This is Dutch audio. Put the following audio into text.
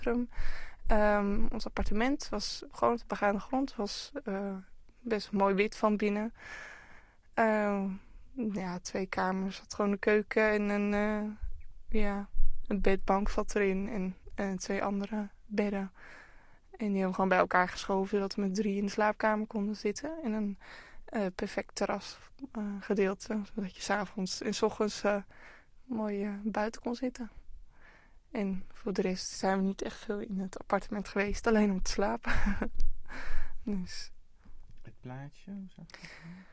centrum. Ons appartement was gewoon op de begaande grond. Was best mooi wit van binnen. 2 kamers. Had gewoon een keuken en een bedbank zat erin. En 2 andere bedden. En die hebben we gewoon bij elkaar geschoven, zodat we met 3 in de slaapkamer konden zitten. En een perfect terras gedeelte, zodat je 's avonds en 's ochtends mooi buiten kon zitten. En voor de rest zijn we niet echt veel in het appartement geweest, alleen om te slapen. Dus. Het plaatje, hoe zag het eruit?